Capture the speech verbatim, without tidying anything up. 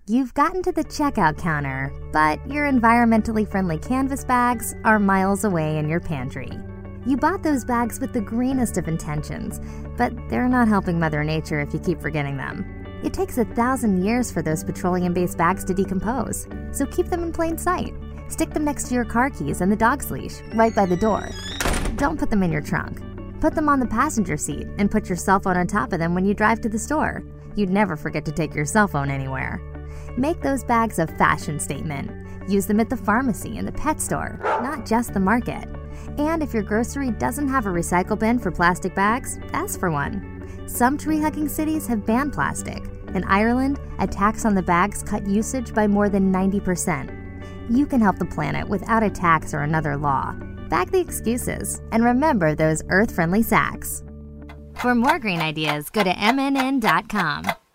You've gotten to the checkout counter, but your environmentally friendly canvas bags are miles away in your pantry. You bought those bags with the greenest of intentions, but they're not helping Mother Nature if you keep forgetting them. It takes a thousand years for those petroleum-based bags to decompose, so keep them in plain sight. Stick them next to your car keys and the dog's leash, right by the door. Don't put them in your trunk. Put them on the passenger seat and put your cell phone on top of them when you drive to the store. You'd never forget to take your cell phone anywhere. Make those bags a fashion statement. Use them at the pharmacy and the pet store, not just the market. And if your grocery doesn't have a recycle bin for plastic bags, ask for one. Some tree-hugging cities have banned plastic. In Ireland, a tax on the bags cut usage by more than ninety percent. You can help the planet without a tax or another law. Back the excuses, and remember those earth-friendly sacks. For more green ideas, go to M N N dot com.